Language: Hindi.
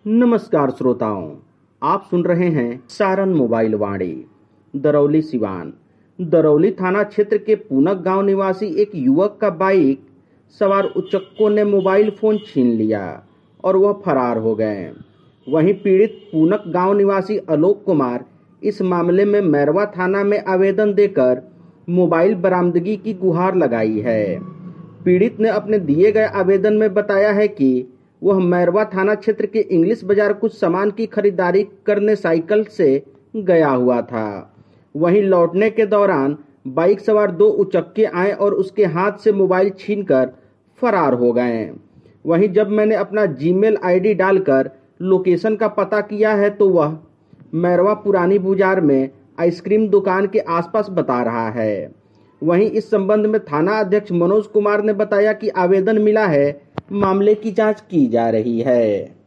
नमस्कार श्रोताओं, आप सुन रहे हैं सारण मोबाइल वाणी। दरौली सिवान दरौली थाना क्षेत्र के पूनक गांव निवासी एक युवक का बाइक सवार उचक्कों ने मोबाइल फोन छीन लिया और वह फरार हो गए। वहीं पीड़ित पूनक गांव निवासी आलोक कुमार इस मामले में मैरवा थाना में आवेदन देकर मोबाइल बरामदगी की गुहार लगाई है। पीड़ित ने अपने दिए गए आवेदन में बताया है कि वह मैरवा थाना क्षेत्र के इंग्लिश बाजार कुछ सामान की खरीदारी करने साइकिल से गया हुआ था। वहीं लौटने के दौरान बाइक सवार दो उचक्के आए और उसके हाथ से मोबाइल छीनकर फरार हो गए। वहीं जब मैंने अपना जीमेल आईडी डालकर लोकेशन का पता किया है तो वह मैरवा पुरानी बाजार में आइसक्रीम दुकान के आसपास बता रहा है। वहीं इस संबंध में थाना अध्यक्ष मनोज कुमार ने बताया कि आवेदन मिला है, मामले की जांच की जा रही है।